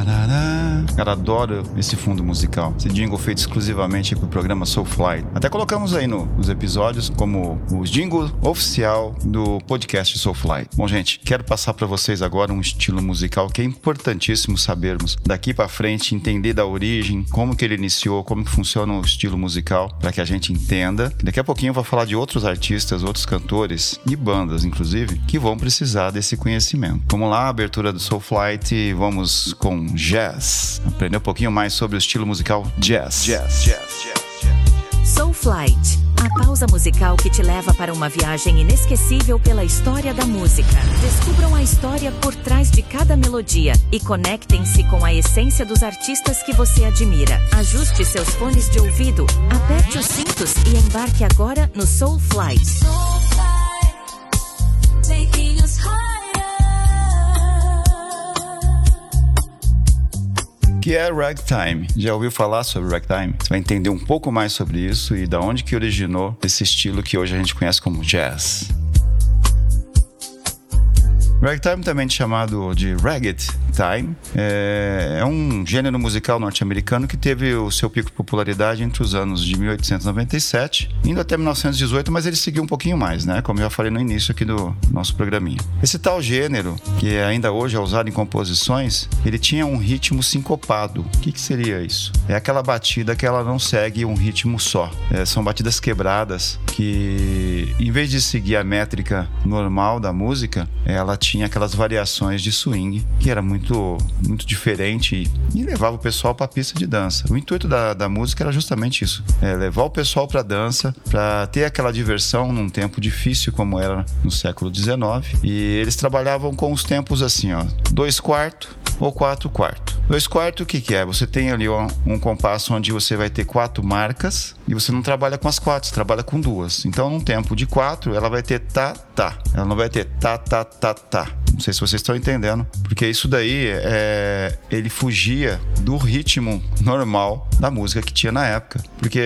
Cara, adoro esse fundo musical. Esse jingle feito exclusivamente pro programa Soulfly. Até colocamos aí nos episódios como o jingle oficial do podcast Soulfly. Bom, gente, quero passar para vocês agora um estilo musical que é importantíssimo sabermos. Daqui para frente, entender da origem, como que ele iniciou, como que funciona o estilo musical, para que a gente entenda. Daqui a pouquinho eu vou falar de outros artistas, outros cantores e bandas, inclusive, que vão precisar desse conhecimento. Vamos lá, abertura do Soulflight e vamos com jazz. Aprender um pouquinho mais sobre o estilo musical jazz. Soulflight, a pausa musical que te leva para uma viagem inesquecível pela história da música. Descubram a história por trás de cada melodia e conectem-se com a essência dos artistas que você admira. Ajuste seus fones de ouvido, aperte os cintos e embarque agora no Soulflight. Taking us higher. Que é ragtime. Já ouviu falar sobre ragtime? Você vai entender um pouco mais sobre isso e da onde que originou esse estilo que hoje a gente conhece como jazz. Ragtime, também chamado de ragtime, é um gênero musical norte-americano que teve o seu pico de popularidade entre os anos de 1897, indo até 1918, mas ele seguiu um pouquinho mais, né? Como eu já falei no início aqui do nosso programinha. Esse tal gênero, que ainda hoje é usado em composições, ele tinha um ritmo sincopado. O que seria isso? É aquela batida que ela não segue um ritmo só. São batidas quebradas que, em vez de seguir a métrica normal da música, ela tinha aquelas variações de swing que era muito diferente e levava o pessoal para a pista de dança. O intuito da música era justamente isso, levar o pessoal para a dança, para ter aquela diversão num tempo difícil como era no século XIX. E eles trabalhavam com os tempos assim, 2/4 ou 4/4. 2/4, o que é? Você tem ali um compasso onde você vai ter 4 marcas e você não trabalha com as 4, você trabalha com 2. Então, num tempo de 4, ela vai ter tá. Ela não vai ter tá. Não sei se vocês estão entendendo, porque isso daí ele fugia do ritmo normal da música que tinha na época. Porque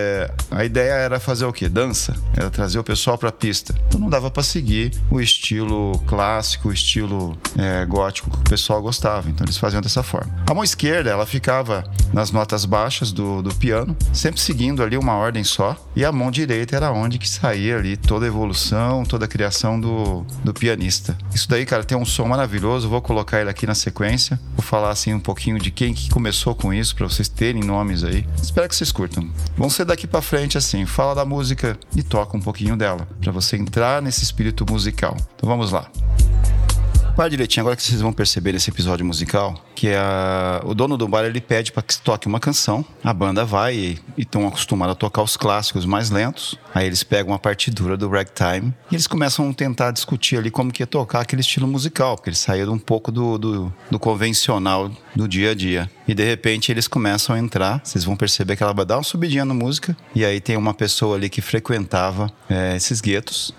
a ideia era fazer o quê? Dança. Era trazer o pessoal pra pista. Então não dava pra seguir o estilo clássico, o estilo gótico que o pessoal gostava. Então eles faziam dessa forma. A mão esquerda, ela ficava nas notas baixas do piano, sempre seguindo ali uma ordem só. E a mão direita era onde que saía ali toda a evolução, toda a criação do pianista. Isso daí, cara, tem um som maravilhoso. Vou colocar ele aqui na sequência. Vou falar assim um pouquinho de quem que começou com isso, pra vocês terem nomes aí. Espero que vocês curtam. Vamos ser daqui pra frente assim, fala da música e toca um pouquinho dela, pra você entrar nesse espírito musical. Então vamos lá. Para direitinho, agora que vocês vão perceber nesse episódio musical, que o dono do bar, ele pede para que se toque uma canção, a banda vai e estão acostumados a tocar os clássicos mais lentos, aí eles pegam a partitura do ragtime e eles começam a tentar discutir ali como que ia tocar aquele estilo musical, porque eles saíram um pouco do convencional do dia a dia. E de repente eles começam a entrar, vocês vão perceber que ela vai dar uma subidinha na música, e aí tem uma pessoa ali que frequentava esses guetos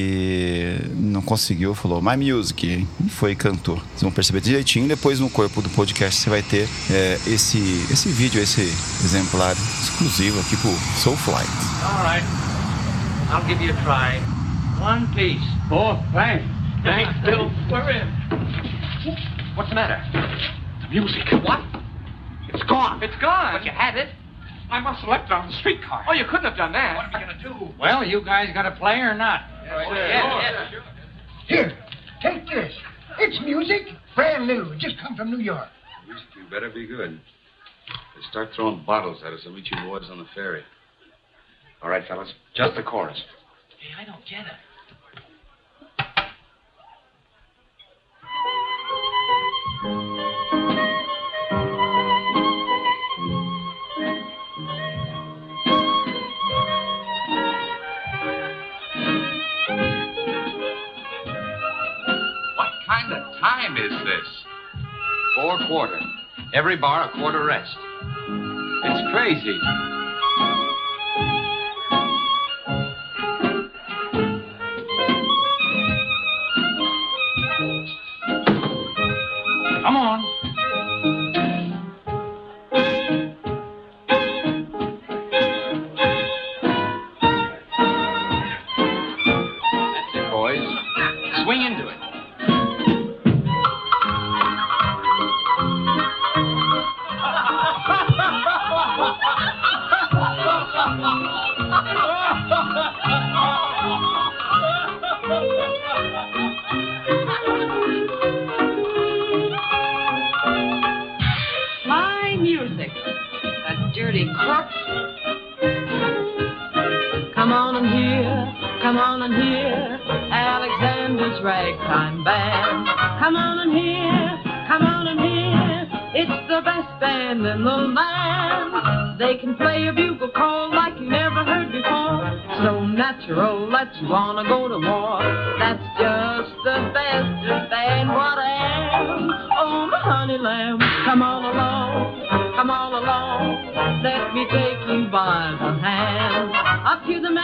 e não conseguiu, falou My Music, e foi e cantou. Vocês vão perceber direitinho, depois no corpo do podcast você vai ter esse vídeo, esse exemplar exclusivo aqui pro Soulflight. Alright, I'll give you a try. One piece. Oh, thanks. Thanks, Bill. We're in. What's the matter? The music. What? It's gone. It's gone? But you had it. I must have left it on the streetcar. Oh, you couldn't have done that. What are we going to do? Well, you guys got to play or not? Yes. Here, take this. It's music. Brand new. It just come from New York. You better be good. They start throwing bottles at us, I'll meet you boys on the ferry. All right, fellas? Just the chorus. Hey, I don't get it. What kind of time is this? 4/4. Every bar a quarter rest. It's crazy. Come on. That's it, boys. Swing into it. dirty crook. Come on and hear Alexander's ragtime band. Come on and hear, it's the best band in the land. They can play a bugle call like you never heard before. So natural that you wanna go to war. That's just the best band what I am. Oh, my honey lamb, come on along, let me take you by the hand. Up to the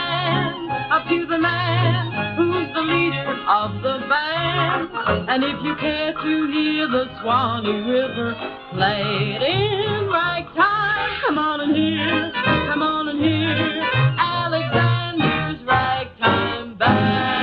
man, who's the leader of the band. And if you care to hear the Swanee River played in ragtime, come on and hear Alexander's ragtime band.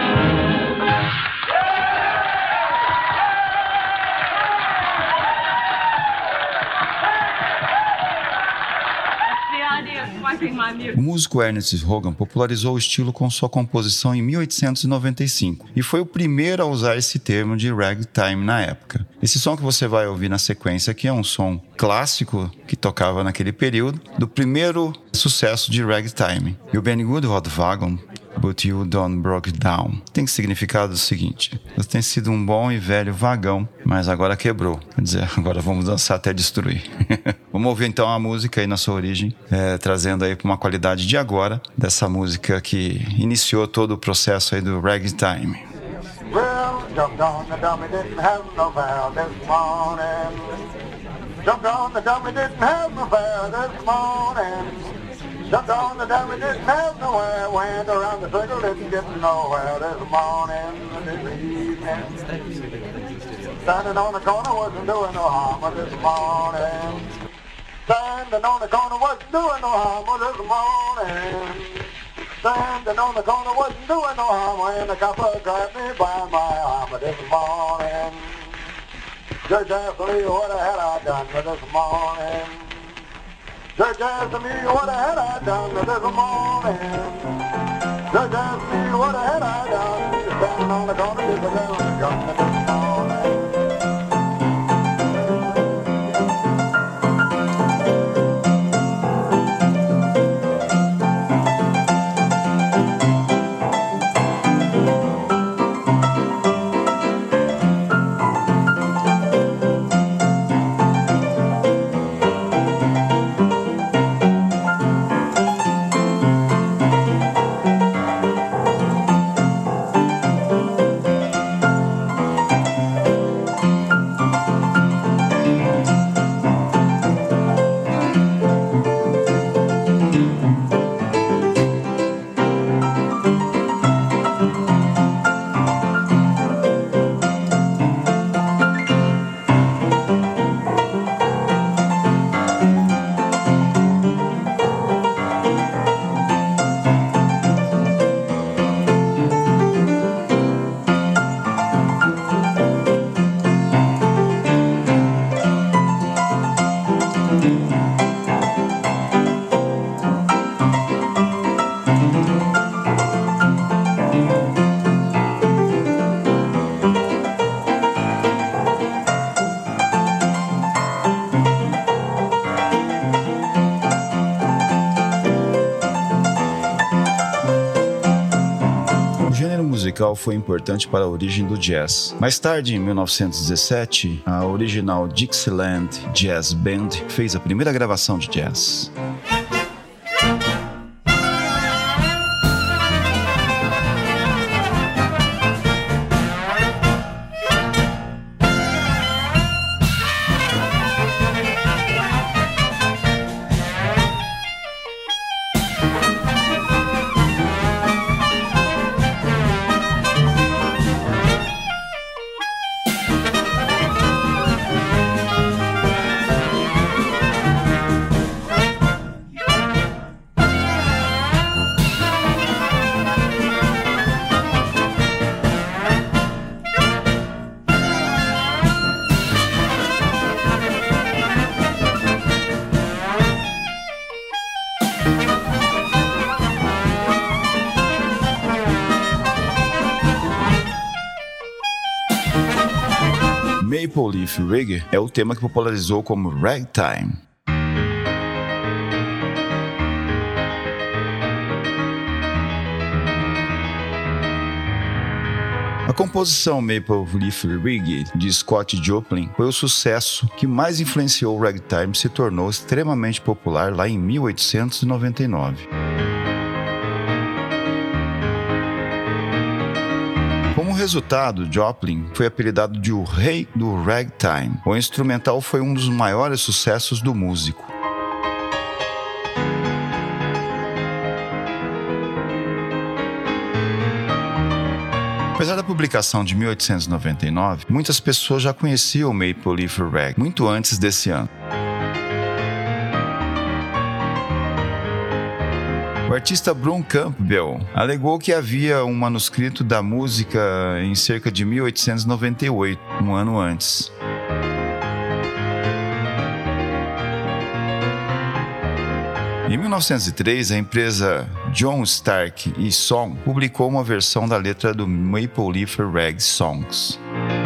O músico Ernest Hogan popularizou o estilo com sua composição em 1895 e foi o primeiro a usar esse termo de ragtime na época. Esse som que você vai ouvir na sequência aqui é um som clássico que tocava naquele período, do primeiro sucesso de ragtime. You been good hot wagon, but you don't broke down. Tem significado seguinte: você tem sido um bom e velho vagão, mas agora quebrou. Quer dizer, agora vamos dançar até destruir. Vamos ouvir então a música aí na sua origem, trazendo aí para uma qualidade de agora, dessa música que iniciou todo o processo aí do ragtime. Well, jumped on the dummy, didn't have no fare this morning. Jumped on the dummy, didn't have no fare this morning. Jumped on the dummy, didn't have nowhere. Went around the circle, didn't get nowhere this morning, this evening. Standing on the corner, wasn't doing no harm this morning. Standing on the corner, wasn't doing no harm this morning. Standing on the corner, wasn't doing no harm when the copper grabbed me by my arm this morning. Judge asked me what had I done this morning. Judge asked me what had I done this morning. Judge asked me what had I done. Standing on the corner, just a gun this morning. Foi importante para a origem do jazz. Mais tarde, em 1917, a original Dixieland Jazz Band fez a primeira gravação de jazz. Maple Leaf Reggae é o tema que popularizou como ragtime. A composição Maple Leaf Rag de Scott Joplin foi o sucesso que mais influenciou o ragtime e se tornou extremamente popular lá em 1899. Como resultado, Joplin foi apelidado de o Rei do Ragtime. O instrumental foi um dos maiores sucessos do músico. Apesar da publicação de 1899, muitas pessoas já conheciam o Maple Leaf Rag muito antes desse ano. O artista Broom Campbell alegou que havia um manuscrito da música em cerca de 1898, um ano antes. Em 1903, a empresa John Stark & Son publicou uma versão da letra do Maple Leaf Rag Songs.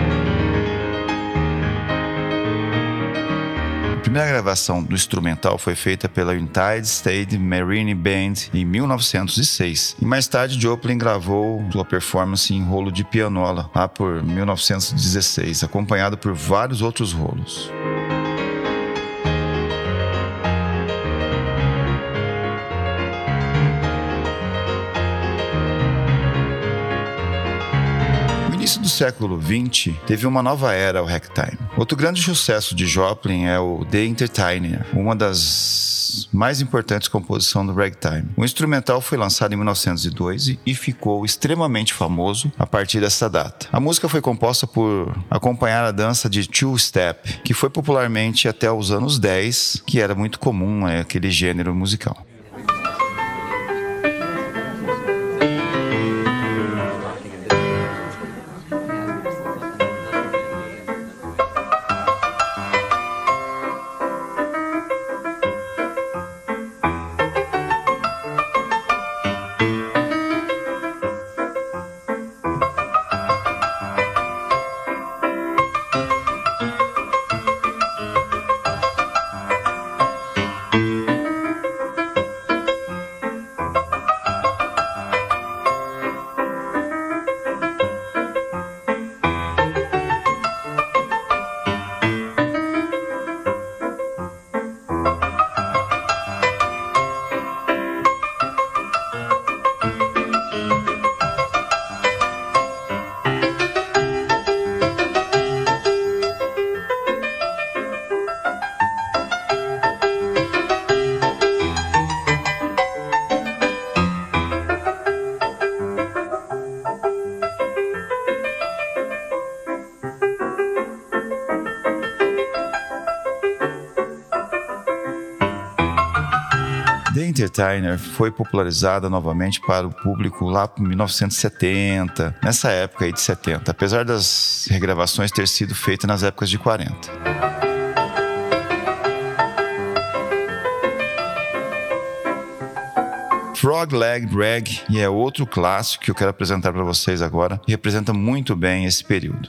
A primeira gravação do instrumental foi feita pela United States Marine Band em 1906, e mais tarde Joplin gravou sua performance em rolo de pianola lá por 1916, acompanhado por vários outros rolos. No início do século XX, teve uma nova era ao ragtime. Outro grande sucesso de Joplin é o The Entertainer, uma das mais importantes composições do ragtime. O instrumental foi lançado em 1902 e ficou extremamente famoso a partir dessa data. A música foi composta por acompanhar a dança de two-step, que foi popularmente até os anos 10, que era muito comum aquele gênero musical. The Entertainer foi popularizada novamente para o público lá por 1970, nessa época aí de 70, apesar das regravações ter sido feitas nas épocas de 40. Frog Leg Rag é outro clássico que eu quero apresentar para vocês agora e representa muito bem esse período.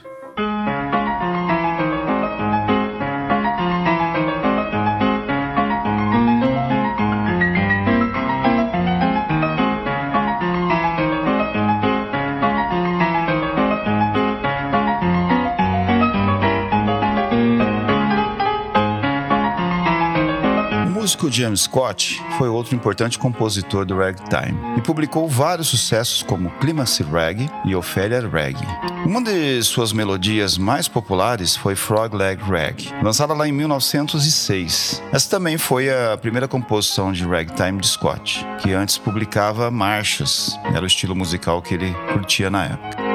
O músico James Scott foi outro importante compositor do ragtime e publicou vários sucessos como Clemency Rag e Ophelia Rag. Uma de suas melodias mais populares foi Frog Leg Rag, lançada lá em 1906. Essa também foi a primeira composição de ragtime de Scott, que antes publicava marchas, era o estilo musical que ele curtia na época.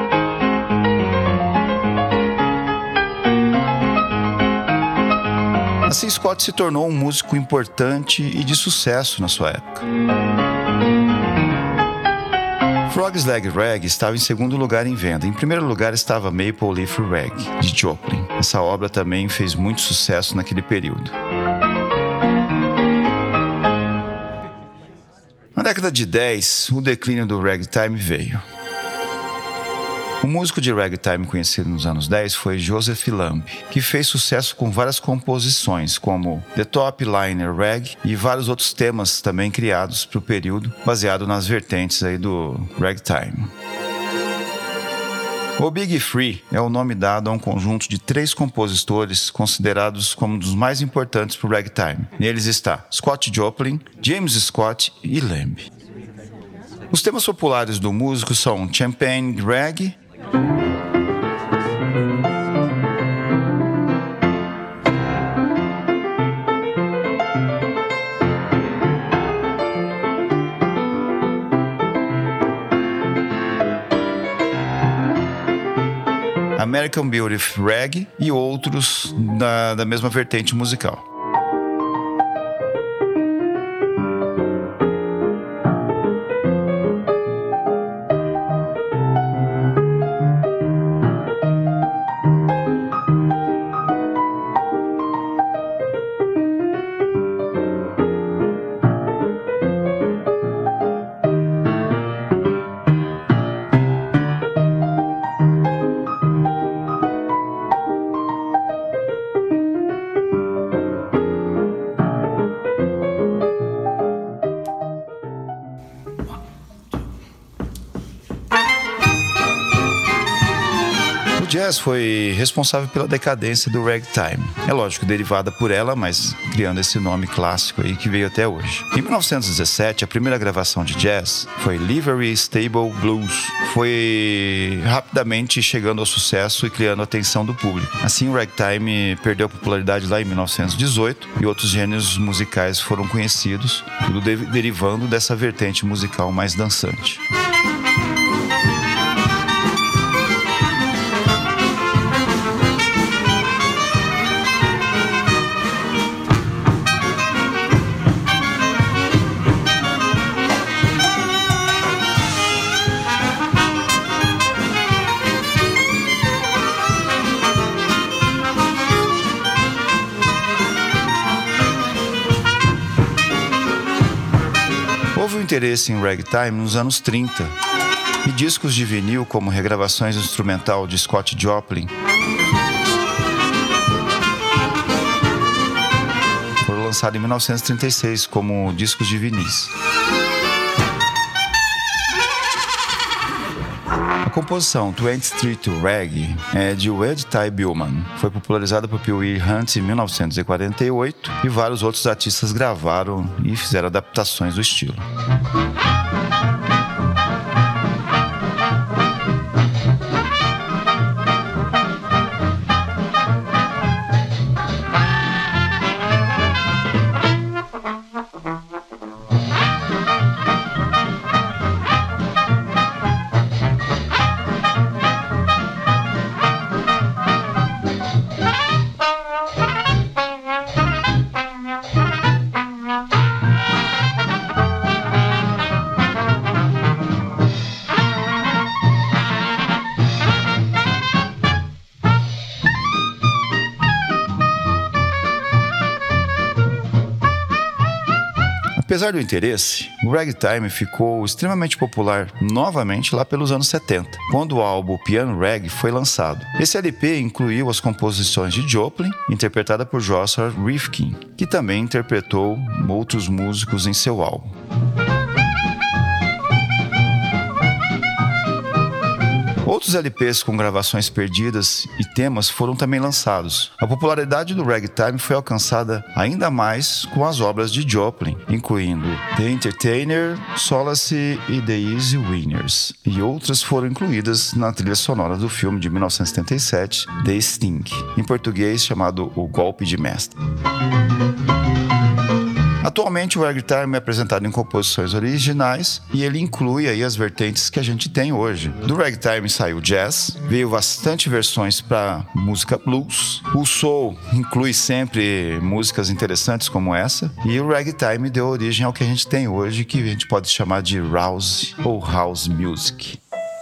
Assim, Scott se tornou um músico importante e de sucesso na sua época. Frog's Leg Rag estava em segundo lugar em venda. Em primeiro lugar estava Maple Leaf Rag, de Joplin. Essa obra também fez muito sucesso naquele período. Na década de 10, o declínio do ragtime veio. Um músico de ragtime conhecido nos anos 10 foi Joseph Lamb, que fez sucesso com várias composições, como The Top Liner Rag e vários outros temas também criados para o período, baseado nas vertentes aí do ragtime. O Big Three é o nome dado a um conjunto de 3 compositores considerados como um dos mais importantes para o ragtime. Neles está Scott Joplin, James Scott e Lamb. Os temas populares do músico são Champagne Rag, American Beauty Rag e outros da mesma vertente musical. O jazz foi responsável pela decadência do ragtime. É lógico, derivada por ela, mas criando esse nome clássico aí que veio até hoje. Em 1917, a primeira gravação de jazz foi Livery Stable Blues. Foi rapidamente chegando ao sucesso e criando a atenção do público. Assim, o ragtime perdeu popularidade lá em 1918 e outros gêneros musicais foram conhecidos, tudo derivando dessa vertente musical mais dançante. Houve um interesse em ragtime nos anos 30 e discos de vinil como regravações instrumental de Scott Joplin foram lançados em 1936 como discos de vinis. A composição 20th Street Rag é de Ed Ty Billman. Foi popularizada por Pee Wee Hunt em 1948 e vários outros artistas gravaram e fizeram adaptações do estilo. Apesar do interesse, o ragtime ficou extremamente popular novamente lá pelos anos 70, quando o álbum Piano Rag foi lançado. Esse LP incluiu as composições de Joplin, interpretada por Joshua Rifkin, que também interpretou outros músicos em seu álbum. Outros LPs com gravações perdidas e temas foram também lançados. A popularidade do ragtime foi alcançada ainda mais com as obras de Joplin, incluindo The Entertainer, Solace e The Easy Winners. E outras foram incluídas na trilha sonora do filme de 1977, The Sting, em português chamado O Golpe de Mestre. Atualmente o ragtime é apresentado em composições originais e ele inclui aí as vertentes que a gente tem hoje. Do ragtime saiu jazz, veio bastante versões para música blues, o soul inclui sempre músicas interessantes como essa, e o ragtime deu origem ao que a gente tem hoje, que a gente pode chamar de house ou house music.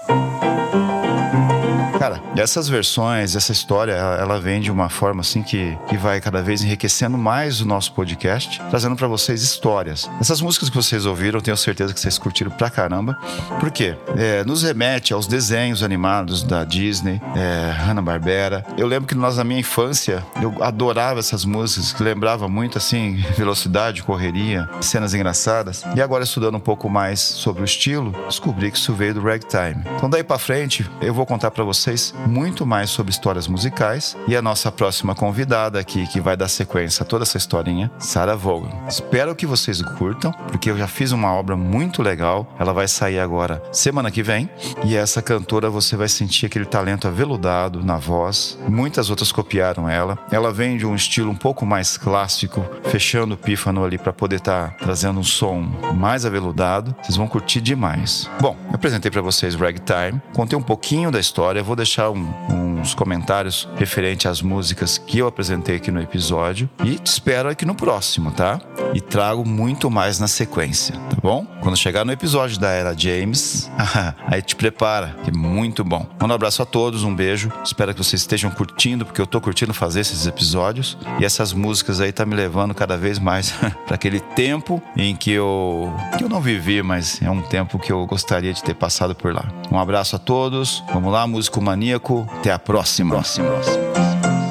Cara, essas versões, essa história, ela vem de uma forma assim que vai cada vez enriquecendo mais o nosso podcast, trazendo pra vocês histórias. Essas músicas que vocês ouviram, tenho certeza que vocês curtiram pra caramba. Por quê? Nos remete aos desenhos animados da Disney, Hanna-Barbera. Eu lembro que na minha infância, eu adorava essas músicas, que lembrava muito assim, velocidade, correria, cenas engraçadas. E agora, estudando um pouco mais sobre o estilo, descobri que isso veio do ragtime. Então daí pra frente, eu vou contar pra vocês vocês muito mais sobre histórias musicais. E a nossa próxima convidada aqui, que vai dar sequência a toda essa historinha, Sarah Vaughan. Espero que vocês curtam, porque eu já fiz uma obra muito legal. Ela vai sair agora semana que vem. E essa cantora, você vai sentir aquele talento aveludado na voz. Muitas outras copiaram ela. Ela vem de um estilo um pouco mais clássico, fechando o pífano ali para poder estar trazendo um som mais aveludado. Vocês vão curtir demais. Bom, eu apresentei para vocês Ragtime, contei um pouquinho da história, vou deixar uns comentários referente às músicas que eu apresentei aqui no episódio e te espero aqui no próximo, tá? E trago muito mais na sequência, tá bom? Quando chegar no episódio da Era James, aí te prepara, que é muito bom. Mando um abraço a todos, um beijo, espero que vocês estejam curtindo, porque eu tô curtindo fazer esses episódios e essas músicas aí tá me levando cada vez mais para aquele tempo em que eu não vivi, mas é um tempo que eu gostaria de ter passado por lá. Um abraço a todos, vamos lá, músico maníaco, até a próxima.